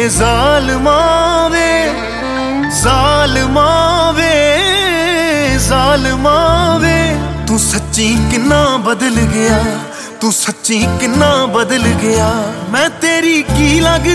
ਜ਼ਾਲਮਾਂ ਵੇ ਜ਼ਾਲਮਾਂ ਵੇ ਜ਼ਾਲਮਾਂ ਵੇ ਤੂੰ ਸੱਚੀ ਕਿੰਨਾ ਬਦਲ ਗਿਆ, ਤੂੰ ਸੱਚੀ ਕਿੰਨਾ ਬਦਲ ਗਿਆ। ਮੈਂ ਤੇਰੀ ਕੀ ਲੱਗਦੀ